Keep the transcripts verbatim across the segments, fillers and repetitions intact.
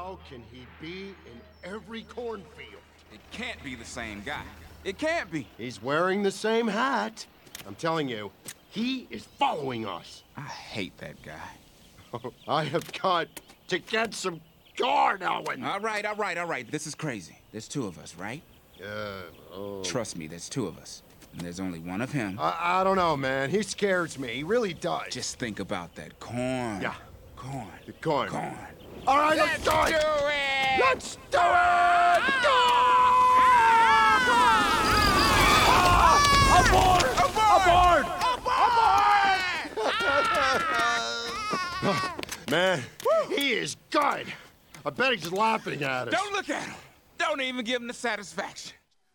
How can he be in every cornfield? It can't be the same guy. It can't be. He's wearing the same hat. I'm telling you, he is following us. I hate that guy. I have got to get some guard, Owen. All right, all right, all right. This is crazy. There's two of us, right? Uh, oh. Trust me, there's two of us. And there's only one of him. I, I don't know, man. He scares me. He really does. Just think about that. Corn. Yeah. Corn. The corn. Corn. All right, let's, let's do it! Do it! Let's do it! Abort! Aboard! Abort! Aboard! Man, he is good. I bet he's laughing at us. Don't look at him. Don't even give him the satisfaction.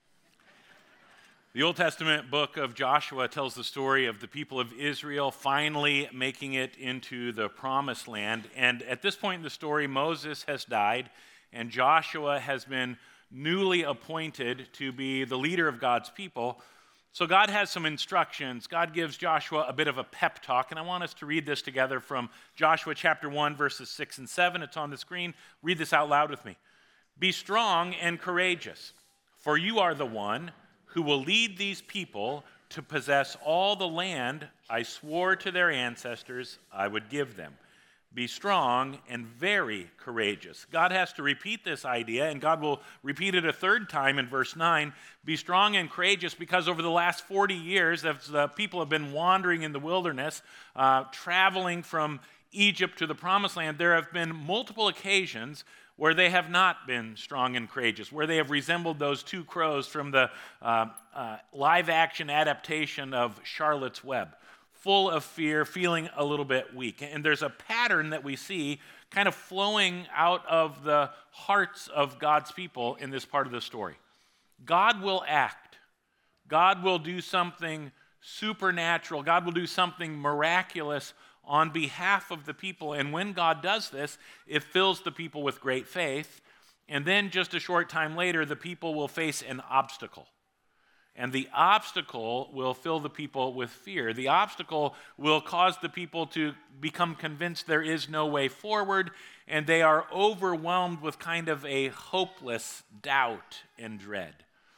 The Old Testament book of Joshua tells the story of the people of Israel finally making it into the Promised Land. And at this point in the story, Moses has died, and Joshua has been newly appointed to be the leader of God's people. So God has some instructions. God gives Joshua a bit of a pep talk, and I want us to read this together from Joshua chapter one, verses six and seven. It's on the screen. Read this out loud with me. Be strong and courageous, for you are the one who will lead these people to possess all the land I swore to their ancestors I would give them. Be strong and very courageous. God has to repeat this idea, and God will repeat it a third time in verse nine. Be strong and courageous because over the last forty years, as the people have been wandering in the wilderness, uh, traveling from Egypt to the Promised Land, there have been multiple occasions where they have not been strong and courageous, where they have resembled those two crows from the uh, uh, live-action adaptation of Charlotte's Web, full of fear, feeling a little bit weak. And there's a pattern that we see kind of flowing out of the hearts of God's people in this part of the story. God will act. God will do something supernatural. God will do something miraculous on behalf of the people. And when God does this, it fills the people with great faith. And then just a short time later, the people will face an obstacle. And the obstacle will fill the people with fear. The obstacle will cause the people to become convinced there is no way forward, and they are overwhelmed with kind of a hopeless doubt and dread.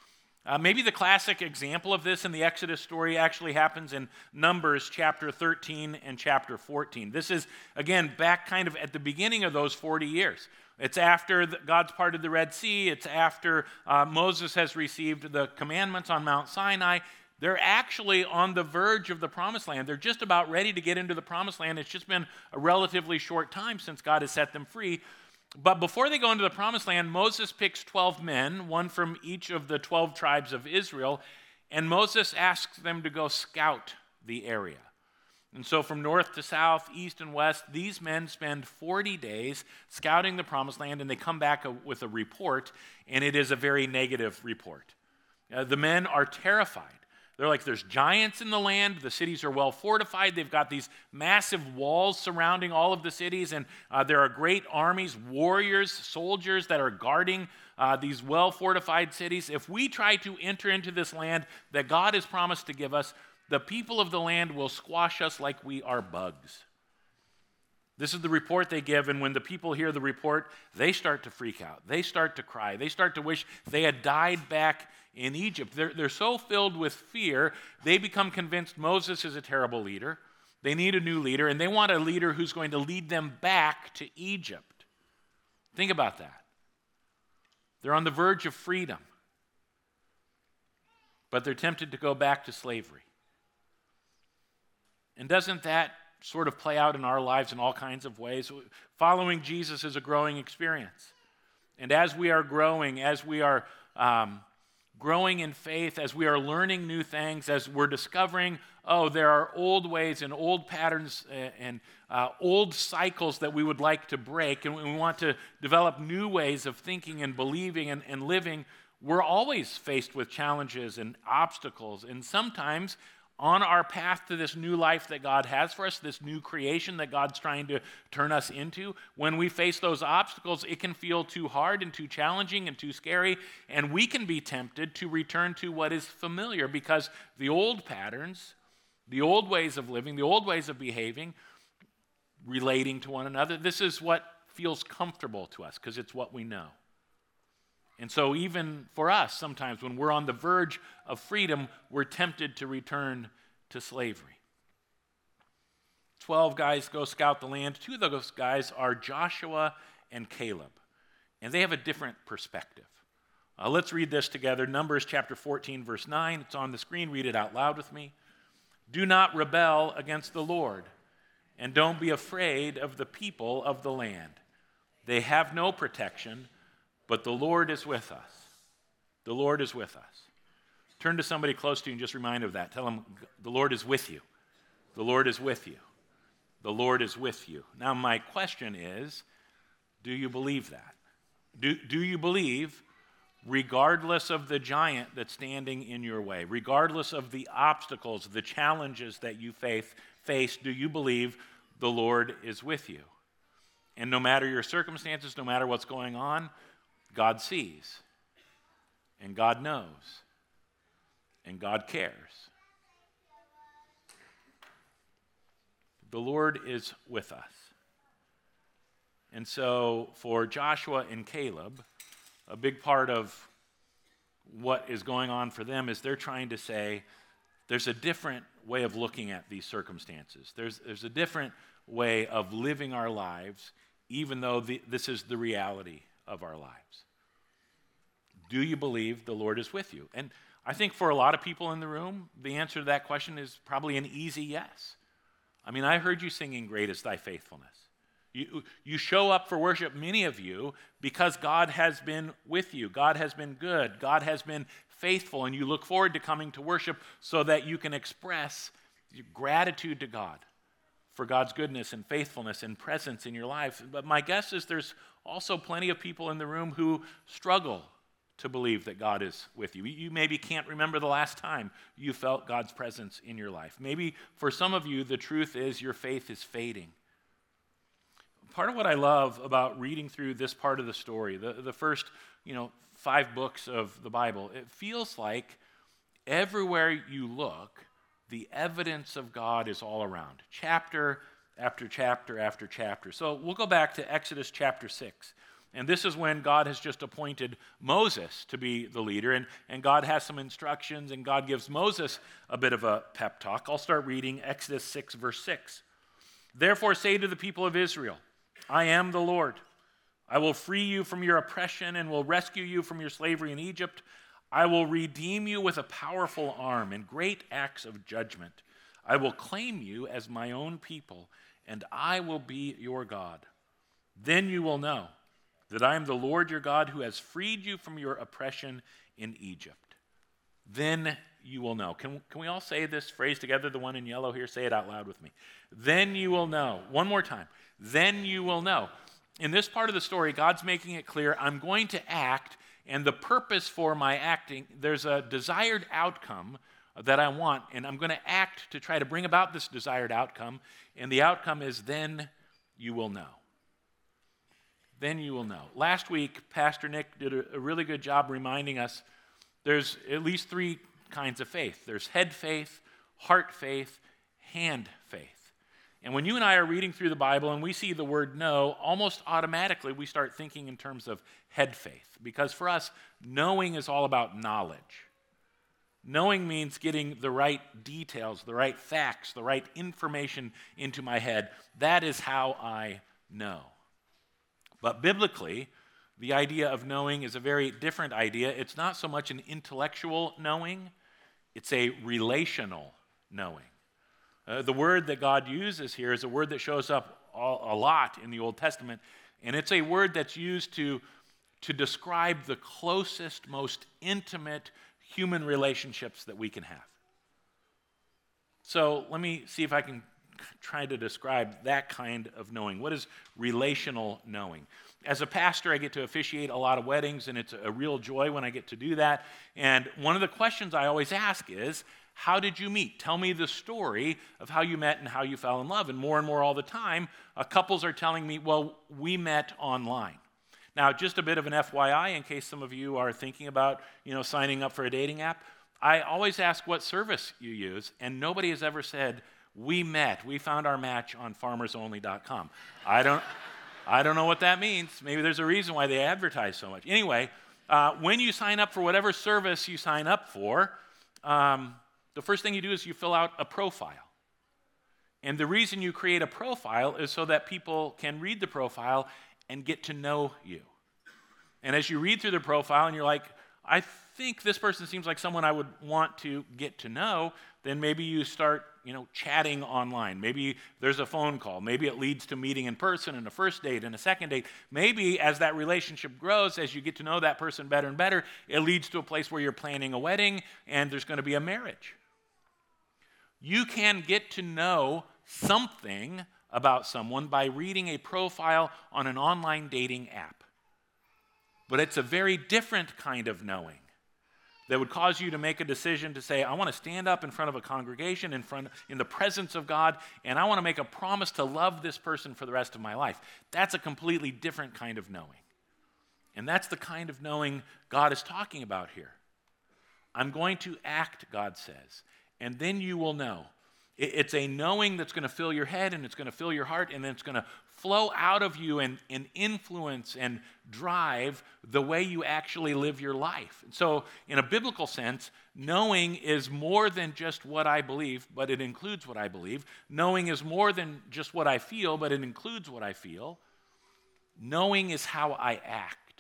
Uh, maybe the classic example of this in the Exodus story actually happens in Numbers chapter thirteen and chapter fourteen. This is, again, back kind of at the beginning of those forty years. It's after the, God's parted the Red Sea. It's after uh, Moses has received the commandments on Mount Sinai. They're actually on the verge of the Promised Land. They're just about ready to get into the Promised Land. It's just been a relatively short time since God has set them free. But before they go into the Promised Land, Moses picks twelve men, one from each of the twelve tribes of Israel, and Moses asks them to go scout the area. And so from north to south, east and west, these men spend forty days scouting the Promised Land, and they come back with a report, and it is a very negative report. Uh, the men are terrified. They're like, there's giants in the land. The cities are well fortified. They've got these massive walls surrounding all of the cities, and uh, there are great armies, warriors, soldiers that are guarding uh, these well fortified cities. If we try to enter into this land that God has promised to give us, the people of the land will squash us like we are bugs. This is the report they give, and when the people hear the report, they start to freak out. They start to cry. They start to wish they had died back in Egypt. They're, they're so filled with fear, they become convinced Moses is a terrible leader. They need a new leader, and they want a leader who's going to lead them back to Egypt. Think about that. They're on the verge of freedom, but they're tempted to go back to slavery. And doesn't that sort of play out in our lives in all kinds of ways? Following Jesus is a growing experience. And as we are growing, as we are um, growing in faith, as we are learning new things, as we're discovering, oh, there are old ways and old patterns and uh, old cycles that we would like to break, and we want to develop new ways of thinking and believing and, and living, we're always faced with challenges and obstacles. And sometimes on our path to this new life that God has for us, this new creation that God's trying to turn us into, when we face those obstacles, it can feel too hard and too challenging and too scary, and we can be tempted to return to what is familiar because the old patterns, the old ways of living, the old ways of behaving, relating to one another, this is what feels comfortable to us because it's what we know. And so even for us, sometimes when we're on the verge of freedom, we're tempted to return to slavery. Twelve guys go scout the land. Two of those guys are Joshua and Caleb, and they have a different perspective. Uh, let's read this together. Numbers chapter fourteen, verse nine. It's on the screen. Read it out loud with me. Do not rebel against the Lord, and don't be afraid of the people of the land. They have no protection, but the Lord is with us. The Lord is with us. Turn to somebody close to you and just remind them of that. Tell them, the Lord is with you. The Lord is with you. The Lord is with you. Now, my question is, do you believe that? Do, do you believe, regardless of the giant that's standing in your way, regardless of the obstacles, the challenges that you face, face, do you believe the Lord is with you? And no matter your circumstances, no matter what's going on, God sees, and God knows, and God cares. The Lord is with us. And so for Joshua and Caleb, a big part of what is going on for them is they're trying to say, there's a different way of looking at these circumstances. There's, there's a different way of living our lives, even though the, this is the reality of our lives. Do you believe the Lord is with you? And I think for a lot of people in the room, the answer to that question is probably an easy yes. I mean, I heard you singing, "Great is Thy Faithfulness." You, you show up for worship, many of you, because God has been with you. God has been good. God has been faithful, and you look forward to coming to worship so that you can express gratitude to God for God's goodness and faithfulness and presence in your life. But my guess is there's also plenty of people in the room who struggle to believe that God is with you. You maybe can't remember the last time you felt God's presence in your life. Maybe for some of you, the truth is your faith is fading. Part of what I love about reading through this part of the story, the, the first, you know, five books of the Bible, it feels like everywhere you look, the evidence of God is all around, chapter after chapter after chapter. So we'll go back to Exodus chapter six. And this is when God has just appointed Moses to be the leader, and, and God has some instructions, and God gives Moses a bit of a pep talk. I'll start reading Exodus six, verse six. Therefore say to the people of Israel, I am the Lord. I will free you from your oppression and will rescue you from your slavery in Egypt. I will redeem you with a powerful arm and great acts of judgment. I will claim you as my own people, and I will be your God. Then you will know that I am the Lord your God who has freed you from your oppression in Egypt. Then you will know. Can, can we all say this phrase together, the one in yellow here? Say it out loud with me. Then you will know. One more time. Then you will know. In this part of the story, God's making it clear, I'm going to act, and the purpose for my acting, there's a desired outcome that I want, and I'm going to act to try to bring about this desired outcome, and the outcome is then you will know. Then you will know. Last week, Pastor Nick did a, a really good job reminding us there's at least three kinds of faith. There's head faith, heart faith, hand faith. And when you and I are reading through the Bible and we see the word know, almost automatically we start thinking in terms of head faith. Because for us, knowing is all about knowledge. Knowing means getting the right details, the right facts, the right information into my head. That is how I know. But biblically, the idea of knowing is a very different idea. It's not so much an intellectual knowing, it's a relational knowing. Uh, the word that God uses here is a word that shows up a, a lot in the Old Testament, and it's a word that's used to, to describe the closest, most intimate human relationships that we can have. So let me see if I can try to describe that kind of knowing. What is relational knowing? As a pastor, I get to officiate a lot of weddings, and it's a real joy when I get to do that. And one of the questions I always ask is, how did you meet? Tell me the story of how you met and how you fell in love. And more and more all the time, uh, couples are telling me, well, we met online. Now, just a bit of an F Y I, in case some of you are thinking about, you know, signing up for a dating app, I always ask what service you use, and nobody has ever said, we met, we found our match on farmers only dot com. I don't, I don't know what that means. Maybe there's a reason why they advertise so much. Anyway, uh, when you sign up for whatever service you sign up for, um, the first thing you do is you fill out a profile. And the reason you create a profile is so that people can read the profile and get to know you. And as you read through the profile and you're like, I think this person seems like someone I would want to get to know, then maybe you start, you know, chatting online. Maybe there's a phone call. Maybe it leads to meeting in person and a first date and a second date. Maybe as that relationship grows, as you get to know that person better and better, it leads to a place where you're planning a wedding and there's going to be a marriage. You can get to know something about someone by reading a profile on an online dating app. But it's a very different kind of knowing that would cause you to make a decision to say, I want to stand up in front of a congregation, in front, in the presence of God, and I want to make a promise to love this person for the rest of my life. That's a completely different kind of knowing. And that's the kind of knowing God is talking about here. I'm going to act, God says, and then you will know. It's a knowing that's going to fill your head and it's going to fill your heart and then it's going to flow out of you and, and influence and drive the way you actually live your life. And so in a biblical sense, knowing is more than just what I believe, but it includes what I believe. Knowing is more than just what I feel, but it includes what I feel. Knowing is how I act.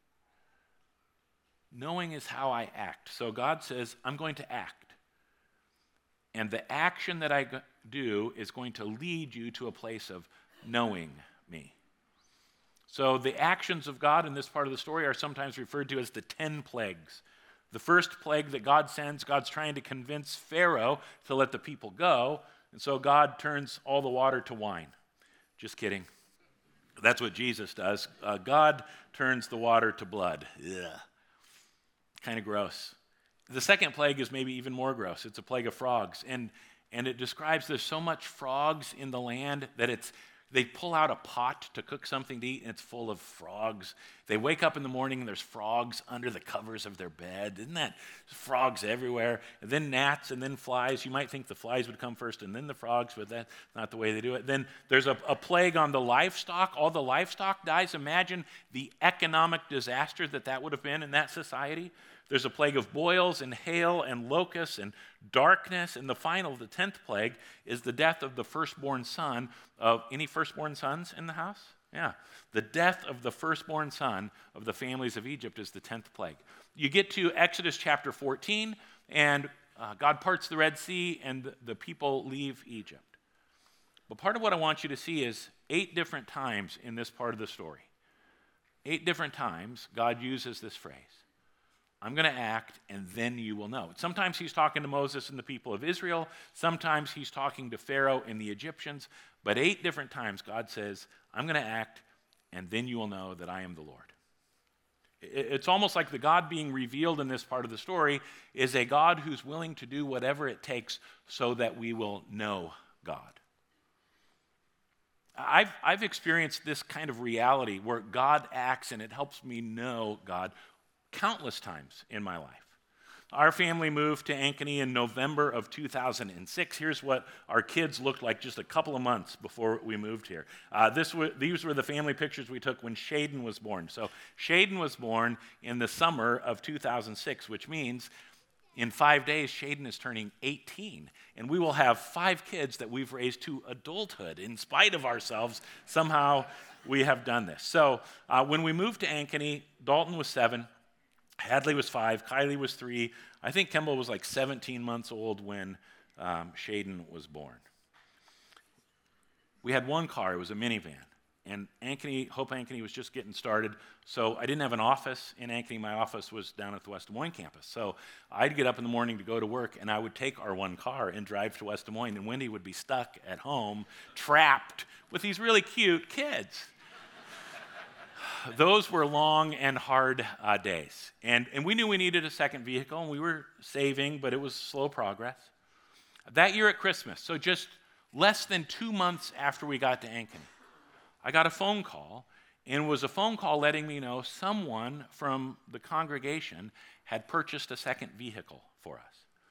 Knowing is how I act. So God says, I'm going to act. And the action that I do is going to lead you to a place of knowing me. So the actions of God in this part of the story are sometimes referred to as the ten plagues. The first plague that God sends, God's trying to convince Pharaoh to let the people go, and so God turns all the water to wine. Just kidding. That's what Jesus does. Uh, God turns the water to blood. Ugh. Kind of gross. The second plague is maybe even more gross. It's a plague of frogs. And, and it describes there's so much frogs in the land that it's they pull out a pot to cook something to eat, and it's full of frogs. They wake up in the morning, and there's frogs under the covers of their bed. Isn't that frogs everywhere? And then gnats, and then flies. You might think the flies would come first, and then the frogs, but that's not the way they do it. Then there's a, a plague on the livestock. All the livestock dies. Imagine the economic disaster that that would have been in that society. There's a plague of boils and hail and locusts and darkness. And the final, the tenth plague, is the death of the firstborn son of any firstborn sons in the house? Yeah. The death of the firstborn son of the families of Egypt is the tenth plague. You get to Exodus chapter fourteen, and uh, God parts the Red Sea, and the, the people leave Egypt. But part of what I want you to see is eight different times in this part of the story. Eight different times God uses this phrase. I'm going to act, and then you will know. Sometimes he's talking to Moses and the people of Israel. Sometimes he's talking to Pharaoh and the Egyptians. But eight different times God says, I'm going to act, and then you will know that I am the Lord. It's almost like the God being revealed in this part of the story is a God who's willing to do whatever it takes so that we will know God. I've, I've experienced this kind of reality where God acts and it helps me know God countless times in my life. Our family moved to Ankeny in November of two thousand six. Here's what our kids looked like just a couple of months before we moved here. Uh, this w- these were the family pictures we took when Shaden was born. So Shaden was born in the summer of two thousand six, which means in five days, Shaden is turning eighteen. And we will have five kids that we've raised to adulthood. In spite of ourselves, somehow we have done this. So uh, when we moved to Ankeny, Dalton was seven. Hadley was five, Kylie was three. I think Kimball was like seventeen months old when um, Shaden was born. We had one car, it was a minivan. And Ankeny, Hope Ankeny was just getting started, so I didn't have an office in Ankeny. My office was down at the West Des Moines campus. So I'd get up in the morning to go to work, and I would take our one car and drive to West Des Moines, and Wendy would be stuck at home, trapped with these really cute kids. Those were long and hard uh, days. And, and we knew we needed a second vehicle, and we were saving, but it was slow progress. That year at Christmas, so just less than two months after we got to Ankeny, I got a phone call, and it was a phone call letting me know someone from the congregation had purchased a second vehicle for us.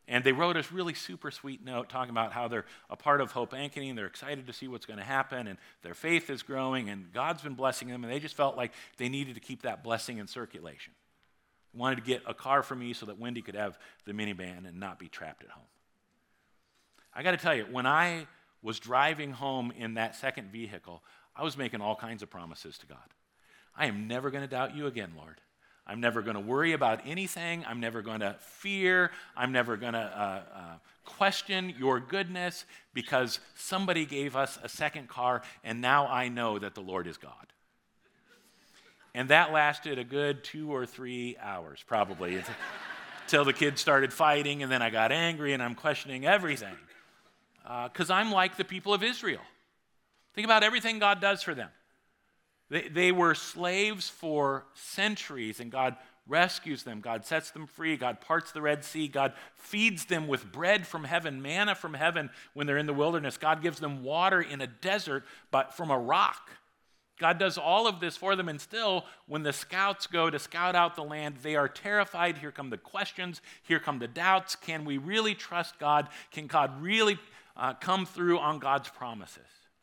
And they wrote us really super sweet note talking about how they're a part of Hope Ankeny, and they're excited to see what's going to happen, and their faith is growing, and God's been blessing them, and they just felt like they needed to keep that blessing in circulation. They wanted to get a car for me so that Wendy could have the minivan and not be trapped at home. I got to tell you, when I was driving home in that second vehicle, I was making all kinds of promises to God. I am never going to doubt you again, Lord. I'm never going to worry about anything. I'm never going to fear. I'm never going to uh, uh, question your goodness because somebody gave us a second car, and now I know that the Lord is God. And that lasted a good two or three hours, probably, until the kids started fighting, and then I got angry, and I'm questioning everything. Because uh, I'm like the people of Israel. Think about everything God does for them. They, they were slaves for centuries, and God rescues them. God sets them free. God parts the Red Sea. God feeds them with bread from heaven, manna from heaven when they're in the wilderness. God gives them water in a desert, but from a rock. God does all of this for them, and still, when the scouts go to scout out the land, they are terrified. Here come the questions. Here come the doubts. Can we really trust God? Can God really uh, come through on God's promises?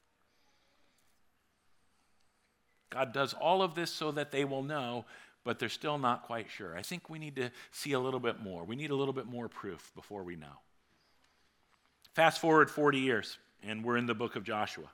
God does all of this so that they will know, but they're still not quite sure. I think we need to see a little bit more. We need a little bit more proof before we know. Fast forward forty years, and we're in the book of Joshua.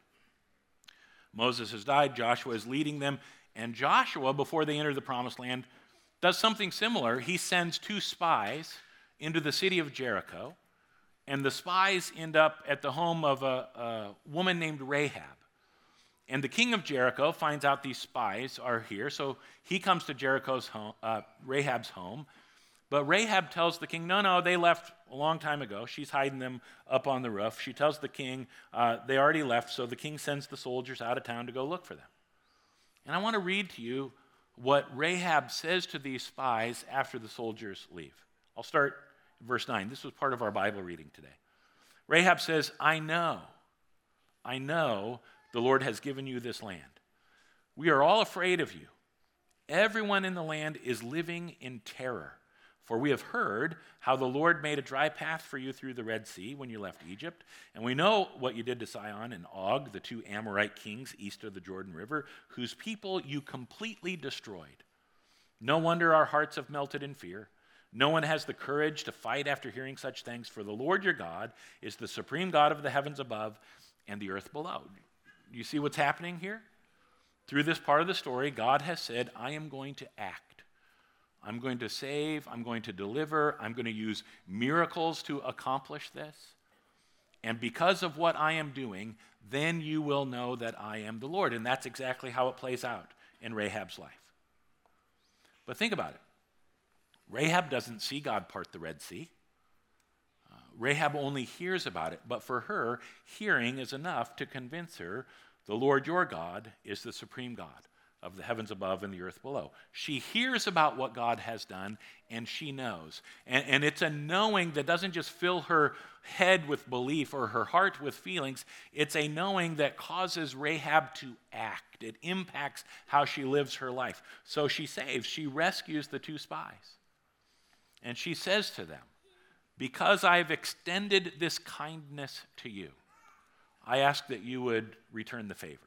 Moses has died, Joshua is leading them, and Joshua, before they enter the promised land, does something similar. He sends two spies into the city of Jericho, and the spies end up at the home of a, a woman named Rahab. And the king of Jericho finds out these spies are here, so he comes to Jericho's home, uh, Rahab's home. But Rahab tells the king, no, no, they left a long time ago. She's hiding them up on the roof. She tells the king uh, they already left, so the king sends the soldiers out of town to go look for them. And I want to read to you what Rahab says to these spies after the soldiers leave. I'll start in verse nine. This was part of our Bible reading today. Rahab says, I know, I know the Lord has given you this land. We are all afraid of you. Everyone in the land is living in terror. For we have heard how the Lord made a dry path for you through the Red Sea when you left Egypt. And we know what you did to Sihon and Og, the two Amorite kings east of the Jordan River, whose people you completely destroyed. No wonder our hearts have melted in fear. No one has the courage to fight after hearing such things, for the Lord your God is the supreme God of the heavens above and the earth below. You see what's happening here? Through this part of the story, God has said, I am going to act. I'm going to save. I'm going to deliver. I'm going to use miracles to accomplish this. And because of what I am doing, then you will know that I am the Lord. And that's exactly how it plays out in Rahab's life. But think about it. Rahab doesn't see God part the Red Sea. Uh, Rahab only hears about it, but for her, hearing is enough to convince her the Lord your God is the supreme God of the heavens above and the earth below. She hears about what God has done, and she knows. And, and it's a knowing that doesn't just fill her head with belief or her heart with feelings. It's a knowing that causes Rahab to act. It impacts how she lives her life. So she saves. She rescues the two spies. And she says to them, because I've extended this kindness to you, I ask that you would return the favor.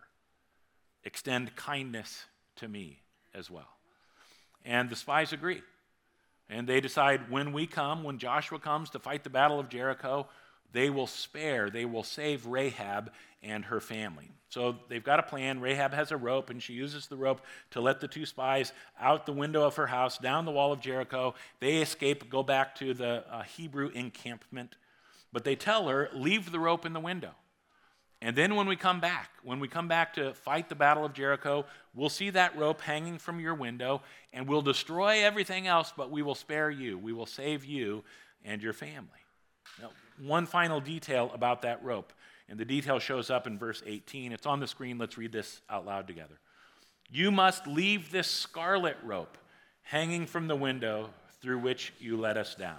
Extend kindness to me as well. And the spies agree. And they decide when we come, when Joshua comes to fight the battle of Jericho, they will spare, they will save Rahab and her family. So they've got a plan. Rahab has a rope, and she uses the rope to let the two spies out the window of her house, down the wall of Jericho. They escape, go back to the uh, Hebrew encampment. But they tell her, leave the rope in the window. And then when we come back, when we come back to fight the battle of Jericho, we'll see that rope hanging from your window, and we'll destroy everything else, but we will spare you. We will save you and your family. Now, one final detail about that rope, and the detail shows up in verse eighteen. It's on the screen. Let's read this out loud together. You must leave this scarlet rope hanging from the window through which you let us down.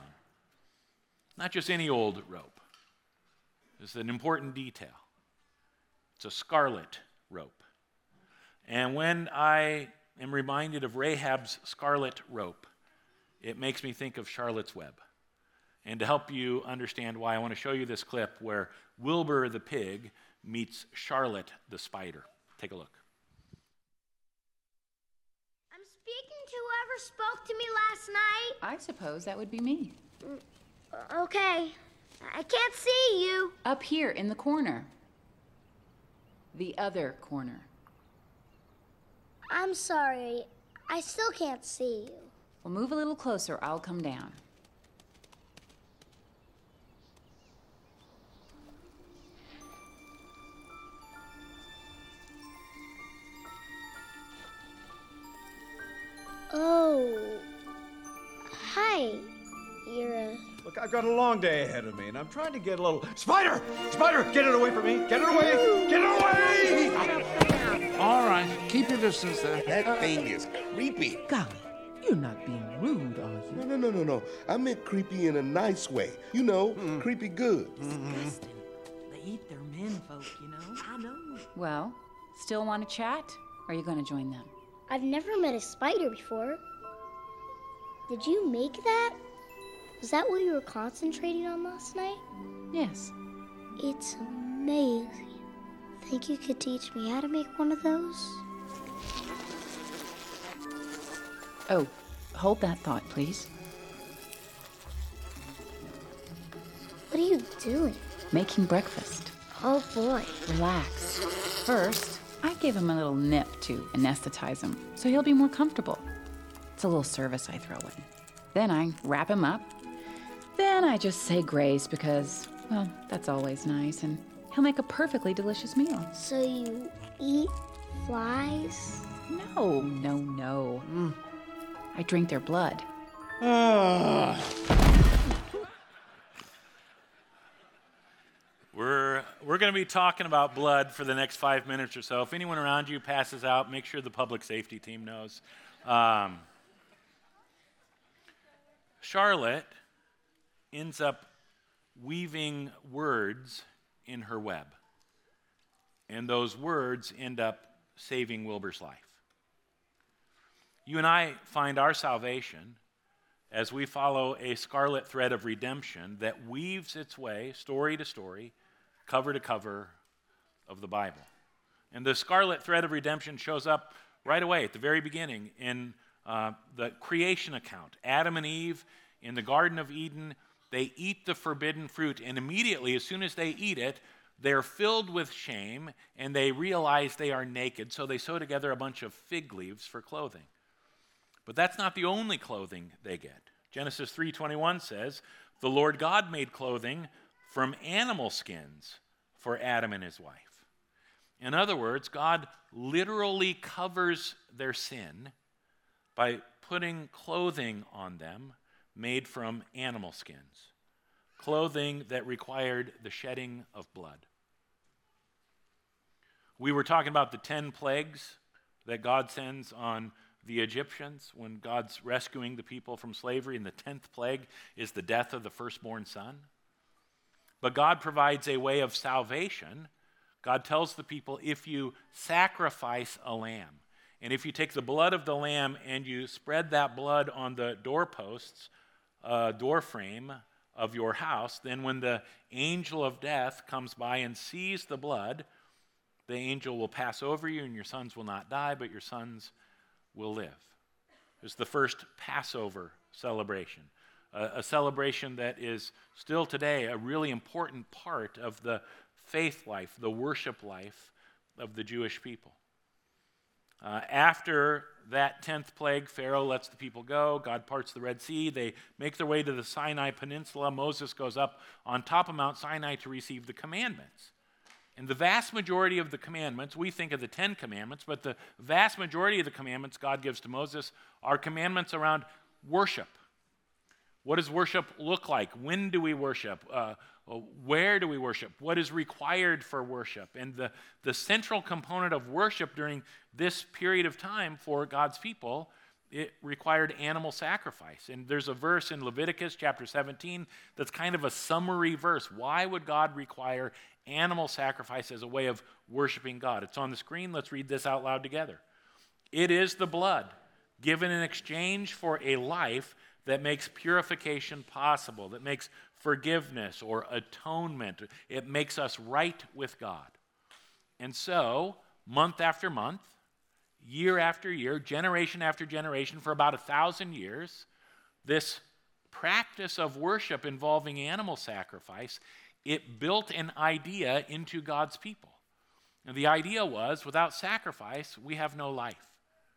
Not just any old rope. It's an important detail. It's a scarlet rope. And when I am reminded of Rahab's scarlet rope, it makes me think of Charlotte's Web. And to help you understand why, I want to show you this clip where Wilbur the pig meets Charlotte the spider. Take a look. I'm speaking to whoever spoke to me last night. I suppose that would be me. Okay. I can't see you. Up here in the corner. The other corner. I'm sorry. I still can't see you. Well, move a little closer. I'll come down. Oh. Hi. You're a... Look, I've got a long day ahead of me, and I'm trying to get a little... Spider! Spider! Get it away from me! Get it away! Get it away! All right, keep your distance there. That thing is creepy. Golly, you're not being rude, are you? No, no, no, no, no. I meant creepy in a nice way. You know, mm. creepy good. Disgusting. They eat their men folk, you know. I know. Well, still want to chat? Or are you going to join them? I've never met a spider before. Did you make that? Was that what you were concentrating on last night? Yes. It's amazing. Think you could teach me how to make one of those? Oh, hold that thought, please. What are you doing? Making breakfast. Oh boy. Relax. First, I gave him a little nip to anesthetize him, so he'll be more comfortable. It's a little service I throw in. Then I wrap him up. Then I just say grace because, well, that's always nice, and he'll make a perfectly delicious meal. So you eat flies? No, no, no. Mm. I drink their blood. Uh. We're, we're going to be talking about blood for the next five minutes or so. If anyone around you passes out, make sure the public safety team knows. Um, Charlotte ends up weaving words in her web. And those words end up saving Wilbur's life. You and I find our salvation as we follow a scarlet thread of redemption that weaves its way, story to story, cover to cover of the Bible. And the scarlet thread of redemption shows up right away at the very beginning in uh, the creation account. Adam and Eve in the Garden of Eden, they eat the forbidden fruit, and immediately, as soon as they eat it, they're filled with shame, and they realize they are naked, so they sew together a bunch of fig leaves for clothing. But that's not the only clothing they get. Genesis three twenty-one says, "The Lord God made clothing from animal skins for Adam and his wife." In other words, God literally covers their sin by putting clothing on them made from animal skins, clothing that required the shedding of blood. We were talking about the ten plagues that God sends on the Egyptians when God's rescuing the people from slavery, and the tenth plague is the death of the firstborn son. But God provides a way of salvation. God tells the people, if you sacrifice a lamb, and if you take the blood of the lamb and you spread that blood on the doorposts, uh, door frame of your house, then when the angel of death comes by and sees the blood, the angel will pass over you, and your sons will not die, but your sons will live. It's the first Passover celebration, a, a celebration that is still today a really important part of the faith life, the worship life of the Jewish people. Uh, after that tenth plague, Pharaoh lets the people go. God parts the Red Sea. They make their way to the Sinai Peninsula. Moses goes up on top of Mount Sinai to receive the commandments. And the vast majority of the commandments, we think of the Ten Commandments, but the vast majority of the commandments God gives to Moses are commandments around worship. What does worship look like? When do we worship? Uh, where do we worship? What is required for worship? And the, the central component of worship during this period of time for God's people, it required animal sacrifice. And there's a verse in Leviticus chapter seventeen that's kind of a summary verse. Why would God require animal sacrifice as a way of worshiping God? It's on the screen. Let's read this out loud together. "It is the blood given in exchange for a life that makes purification possible, that makes forgiveness or atonement. It makes us right with God. And so, month after month, year after year, generation after generation, for about a thousand years, this practice of worship involving animal sacrifice, it built an idea into God's people. And the idea was, without sacrifice, we have no life.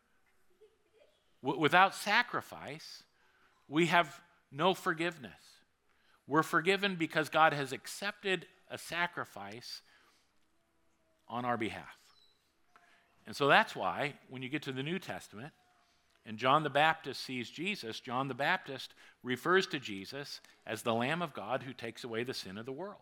W- without sacrifice, we have no forgiveness. We're forgiven because God has accepted a sacrifice on our behalf. And so that's why, when you get to the New Testament, and John the Baptist sees Jesus, John the Baptist refers to Jesus as the Lamb of God who takes away the sin of the world.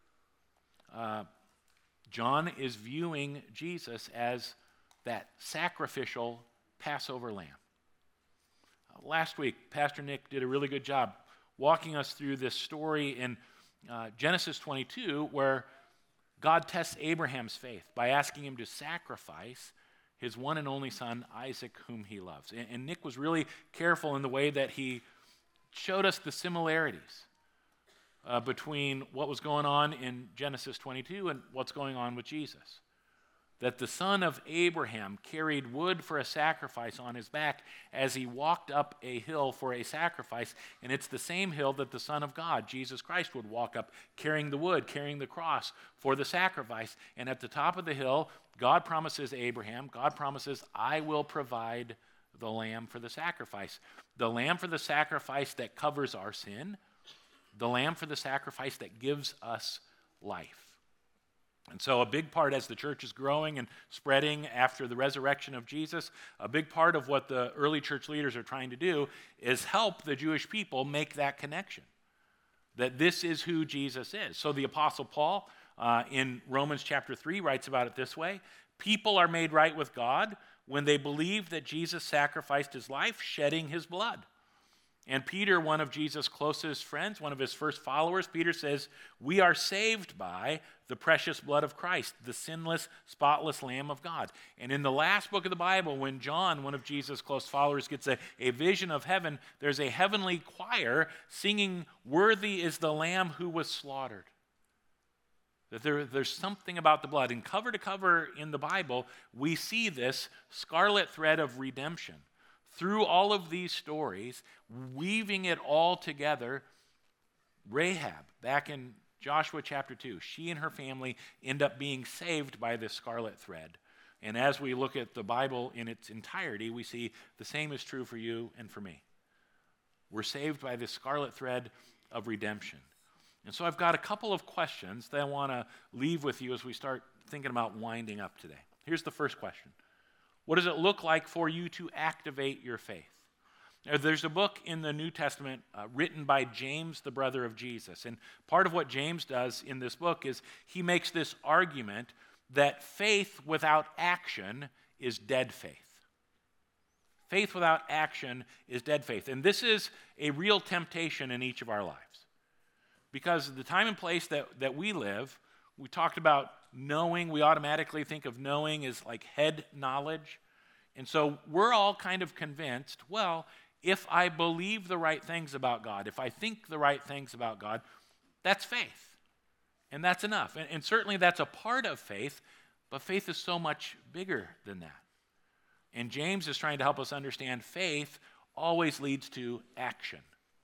Uh, John is viewing Jesus as that sacrificial Passover lamb. Uh, last week, Pastor Nick did a really good job walking us through this story in uh, Genesis twenty-two, where God tests Abraham's faith by asking him to sacrifice his one and only son, Isaac, whom he loves. And, and Nick was really careful in the way that he showed us the similarities uh, between what was going on in Genesis twenty-two and what's going on with Jesus. That the son of Abraham carried wood for a sacrifice on his back as he walked up a hill for a sacrifice, and it's the same hill that the Son of God, Jesus Christ, would walk up carrying the wood, carrying the cross for the sacrifice. And at the top of the hill, God promises Abraham, God promises, I will provide the lamb for the sacrifice. The lamb for the sacrifice that covers our sin, the lamb for the sacrifice that gives us life. And so a big part, as the church is growing and spreading after the resurrection of Jesus, a big part of what the early church leaders are trying to do is help the Jewish people make that connection, that this is who Jesus is. So the Apostle Paul uh, in Romans chapter three writes about it this way: people are made right with God when they believe that Jesus sacrificed his life, shedding his blood. And Peter, one of Jesus' closest friends, one of his first followers, Peter says, we are saved by the precious blood of Christ, the sinless, spotless Lamb of God. And in the last book of the Bible, when John, one of Jesus' close followers, gets a, a vision of heaven, there's a heavenly choir singing, worthy is the Lamb who was slaughtered. That there, there's something about the blood. And cover to cover in the Bible, we see this scarlet thread of redemption. Through all of these stories, weaving it all together, Rahab, back in Joshua chapter two, she and her family end up being saved by this scarlet thread. And as we look at the Bible in its entirety, we see the same is true for you and for me. We're saved by this scarlet thread of redemption. And so I've got a couple of questions that I want to leave with you as we start thinking about winding up today. Here's the first question. What does it look like for you to activate your faith? Now, there's a book in the New Testament uh, written by James, the brother of Jesus. And part of what James does in this book is he makes this argument that faith without action is dead faith. Faith without action is dead faith. And this is a real temptation in each of our lives. Because the time and place that, that we live, we talked about knowing, we automatically think of knowing as like head knowledge. And so we're all kind of convinced, well, if I believe the right things about God, if I think the right things about God, that's faith. And that's enough. And, and certainly that's a part of faith, but faith is so much bigger than that. And James is trying to help us understand faith always leads to action.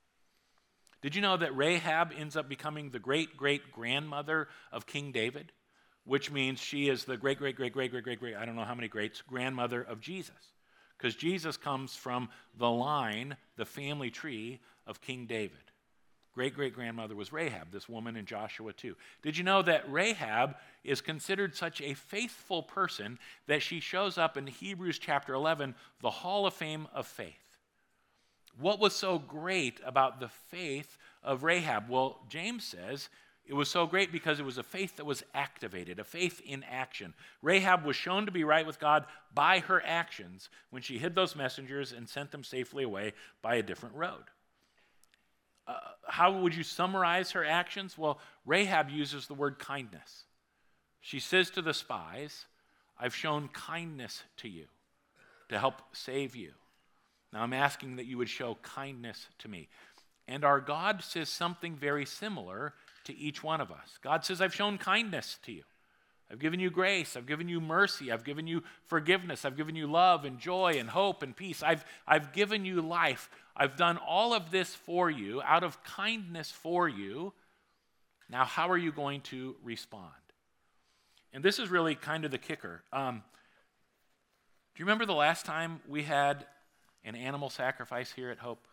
Did you know that Rahab ends up becoming the great-great-grandmother of King David? Which means she is the great, great, great, great, great, great, great, I don't know how many greats, grandmother of Jesus. Because Jesus comes from the line, the family tree of King David. Great-great-grandmother was Rahab, this woman in Joshua two. Did you know that Rahab is considered such a faithful person that she shows up in Hebrews chapter eleven, the Hall of Fame of Faith? What was so great about the faith of Rahab? Well, James says it was so great because it was a faith that was activated, a faith in action. Rahab was shown to be right with God by her actions when she hid those messengers and sent them safely away by a different road. Uh, how would you summarize her actions? Well, Rahab uses the word kindness. She says to the spies, I've shown kindness to you to help save you. Now I'm asking that you would show kindness to me. And our God says something very similar to each one of us. God says, I've shown kindness to you. I've given you grace. I've given you mercy. I've given you forgiveness. I've given you love and joy and hope and peace. I've, I've given you life. I've done all of this for you out of kindness for you. Now, how are you going to respond? And this is really kind of the kicker. Um, do you remember the last time we had an animal sacrifice here at Hope?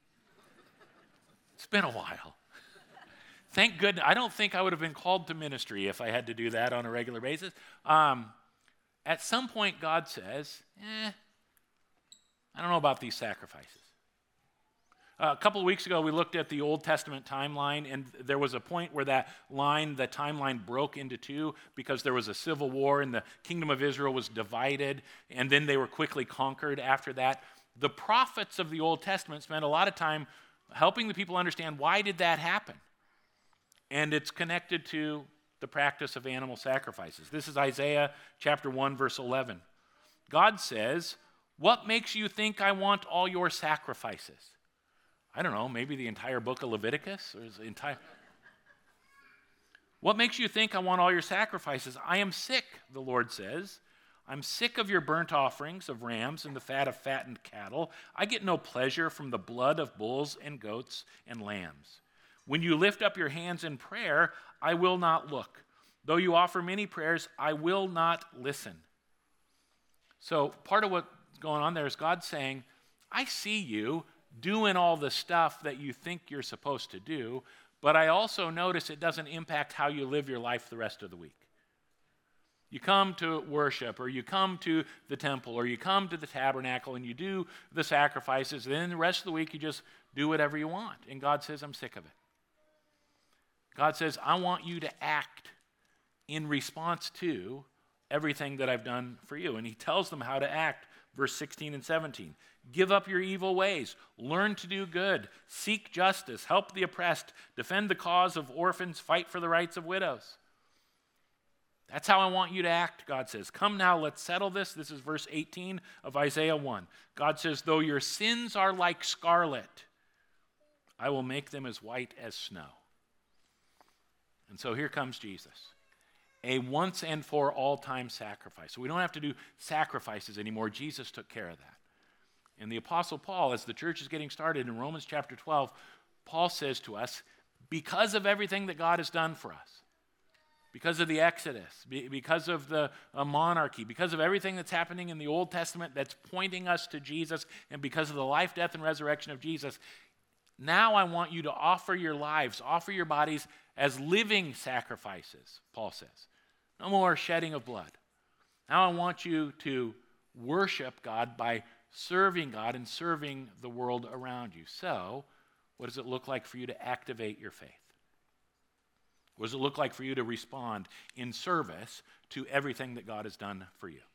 It's been a while. Thank goodness. I don't think I would have been called to ministry if I had to do that on a regular basis. Um, at some point, God says, eh, I don't know about these sacrifices. Uh, a couple of weeks ago, we looked at the Old Testament timeline, and there was a point where that line, the timeline broke into two because there was a civil war and the kingdom of Israel was divided, and then they were quickly conquered after that. The prophets of the Old Testament spent a lot of time helping the people understand why did that happen. And it's connected to the practice of animal sacrifices. This is Isaiah chapter one, verse eleven. God says, what makes you think I want all your sacrifices? I don't know, maybe the entire book of Leviticus? Or is the entire... What makes you think I want all your sacrifices? I am sick, the Lord says. I'm sick of your burnt offerings of rams and the fat of fattened cattle. I get no pleasure from the blood of bulls and goats and lambs. When you lift up your hands in prayer, I will not look. Though you offer many prayers, I will not listen. So part of what's going on there is God saying, I see you doing all the stuff that you think you're supposed to do, but I also notice it doesn't impact how you live your life the rest of the week. You come to worship, or you come to the temple, or you come to the tabernacle, and you do the sacrifices, and then the rest of the week you just do whatever you want. And God says, I'm sick of it. God says, I want you to act in response to everything that I've done for you. And he tells them how to act, verse sixteen and seventeen. Give up your evil ways. Learn to do good. Seek justice. Help the oppressed. Defend the cause of orphans. Fight for the rights of widows. That's how I want you to act, God says. Come now, let's settle this. This is verse eighteen of Isaiah one. God says, though your sins are like scarlet, I will make them as white as snow. And so here comes Jesus, a once and for all time sacrifice. So we don't have to do sacrifices anymore. Jesus took care of that. And the Apostle Paul, as the church is getting started in Romans chapter twelve, Paul says to us, because of everything that God has done for us, because of the Exodus, because of the uh, monarchy, because of everything that's happening in the Old Testament that's pointing us to Jesus, and because of the life, death, and resurrection of Jesus, now I want you to offer your lives, offer your bodies as living sacrifices, Paul says. No more shedding of blood. Now I want you to worship God by serving God and serving the world around you. So, what does it look like for you to activate your faith? What does it look like for you to respond in service to everything that God has done for you?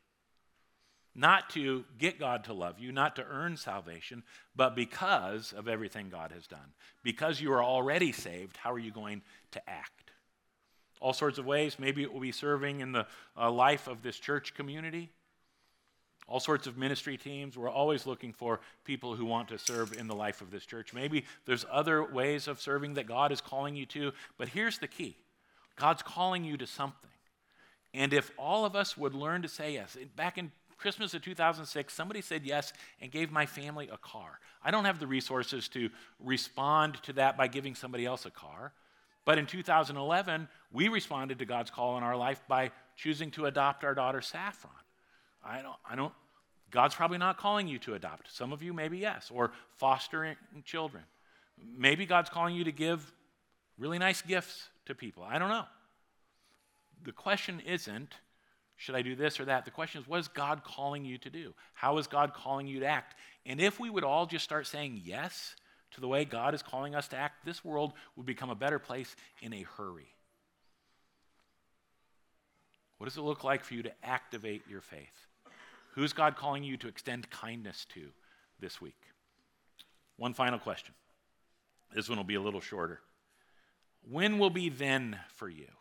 Not to get God to love you, not to earn salvation, but because of everything God has done. Because you are already saved, how are you going to act? All sorts of ways. Maybe it will be serving in the uh, life of this church community. All sorts of ministry teams. We're always looking for people who want to serve in the life of this church. Maybe there's other ways of serving that God is calling you to, but here's the key. God's calling you to something. And if all of us would learn to say yes, back in Christmas of two thousand six, somebody said yes and gave my family a car. I don't have the resources to respond to that by giving somebody else a car. But in two thousand eleven, we responded to God's call in our life by choosing to adopt our daughter Saffron. I don't, I don't, God's probably not calling you to adopt. Some of you maybe yes, or foster children. Maybe God's calling you to give really nice gifts to people. I don't know. The question isn't, should I do this or that? The question is, what is God calling you to do? How is God calling you to act? And if we would all just start saying yes to the way God is calling us to act, this world would become a better place in a hurry. What does it look like for you to activate your faith? Who's God calling you to extend kindness to this week? One final question. This one will be a little shorter. When will be then for you?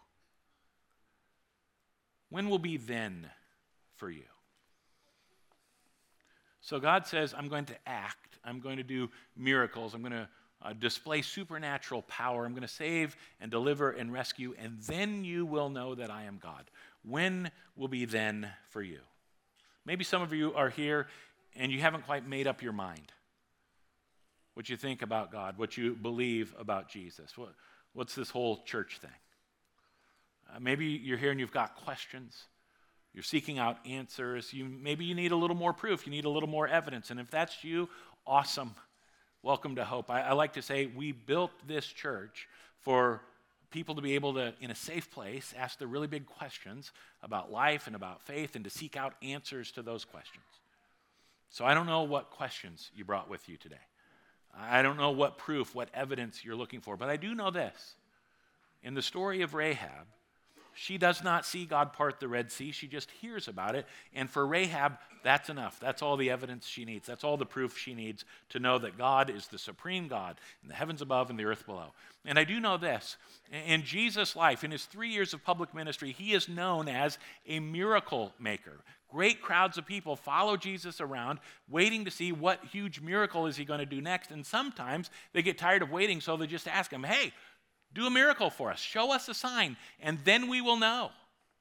When will be then for you? So God says, I'm going to act. I'm going to do miracles. I'm going to uh, display supernatural power. I'm going to save and deliver and rescue, and then you will know that I am God. When will be then for you? Maybe some of you are here and you haven't quite made up your mind what you think about God, what you believe about Jesus. What, what's this whole church thing? Uh, maybe you're here and you've got questions. You're seeking out answers. You, maybe you need a little more proof. You need a little more evidence. And if that's you, awesome. Welcome to Hope. I, I like to say we built this church for people to be able to, in a safe place, ask the really big questions about life and about faith and to seek out answers to those questions. So I don't know what questions you brought with you today. I don't know what proof, what evidence you're looking for, but I do know this. In the story of Rahab, she does not see God part the Red Sea. She just hears about it. And for Rahab, that's enough. That's all the evidence she needs. That's all the proof she needs to know that God is the supreme God in the heavens above and the earth below. And I do know this. In Jesus' life, in his three years of public ministry, he is known as a miracle maker. Great crowds of people follow Jesus around, waiting to see what huge miracle is he going to do next. And sometimes they get tired of waiting, so they just ask him, hey, do a miracle for us. Show us a sign, and then we will know.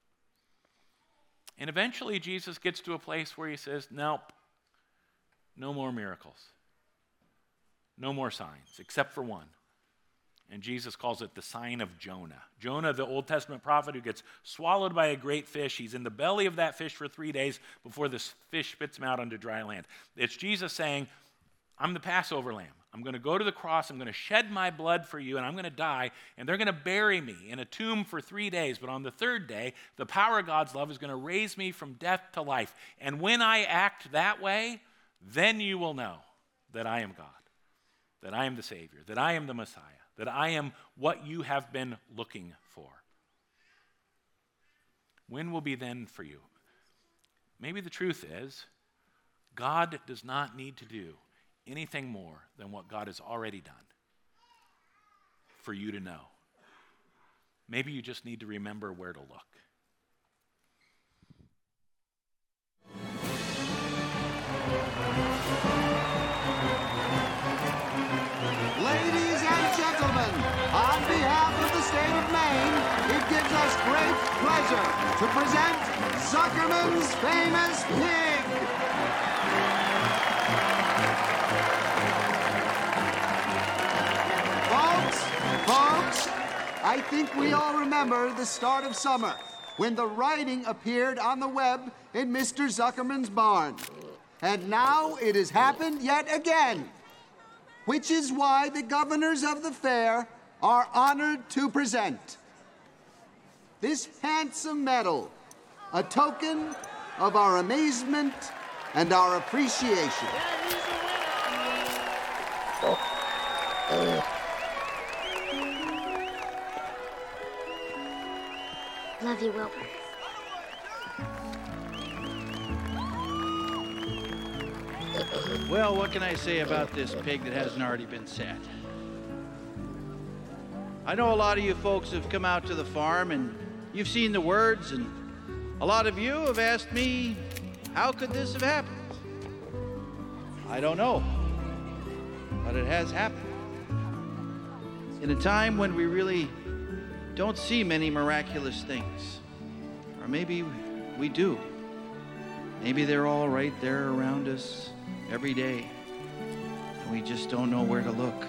And eventually Jesus gets to a place where he says, nope, no more miracles. No more signs, except for one. And Jesus calls it the sign of Jonah. Jonah, the Old Testament prophet who gets swallowed by a great fish. He's in the belly of that fish for three days before this fish spits him out onto dry land. It's Jesus saying, I'm the Passover lamb. I'm going to go to the cross. I'm going to shed my blood for you, and I'm going to die, and they're going to bury me in a tomb for three days. But on the third day, the power of God's love is going to raise me from death to life. And when I act that way, then you will know that I am God, that I am the Savior, that I am the Messiah, that I am what you have been looking for. When will be then for you? Maybe the truth is, God does not need to do anything more than what God has already done for you to know. Maybe you just need to remember where to look. Ladies and gentlemen, on behalf of the state of Maine, it gives us great pleasure to present Zuckerman's Famous Pig. Folks, folks, I think we all remember the start of summer when the writing appeared on the web in Mister Zuckerman's barn. And now it has happened yet again, which is why the governors of the fair are honored to present this handsome medal, a token of our amazement and our appreciation. Love you, Wilbur. Well, what can I say about this pig that hasn't already been said? I know a lot of you folks have come out to the farm and you've seen the words, and a lot of you have asked me, how could this have happened? I don't know, but it has happened. In a time when we really don't see many miraculous things, or maybe we do. Maybe they're all right there around us every day, and we just don't know where to look.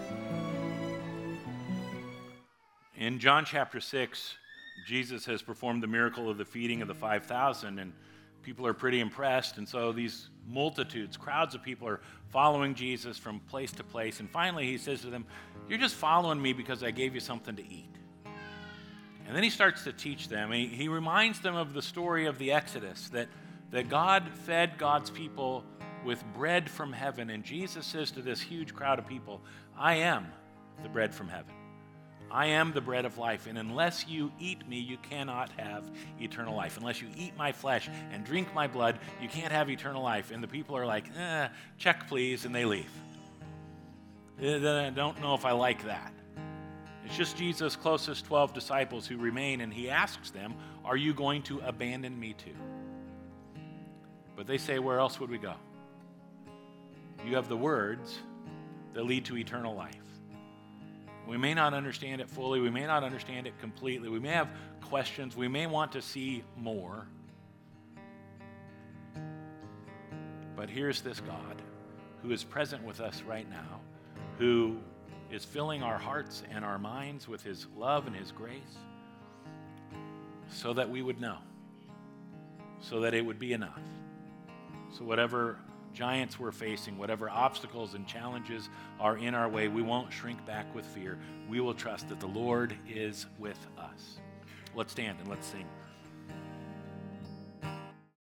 In John chapter six, Jesus has performed the miracle of the feeding of the five thousand, and people are pretty impressed, and so these multitudes, crowds of people are following Jesus from place to place, and finally he says to them, you're just following me because I gave you something to eat. And then he starts to teach them. He, he reminds them of the story of the Exodus, that, that God fed God's people with bread from heaven. And Jesus says to this huge crowd of people, I am the bread from heaven. I am the bread of life. And unless you eat me, you cannot have eternal life. Unless you eat my flesh and drink my blood, you can't have eternal life. And the people are like, eh, check please, and they leave. I don't know if I like that. It's just Jesus' closest twelve disciples who remain, and he asks them, are you going to abandon me too? But they say, where else would we go? You have the words that lead to eternal life. We may not understand it fully. We may not understand it completely. We may have questions. We may want to see more. But here's this God who is present with us right now, who is filling our hearts and our minds with his love and his grace so that we would know, so that it would be enough. So whatever giants we're facing, whatever obstacles and challenges are in our way, we won't shrink back with fear. We will trust that the Lord is with us. Let's stand and let's sing.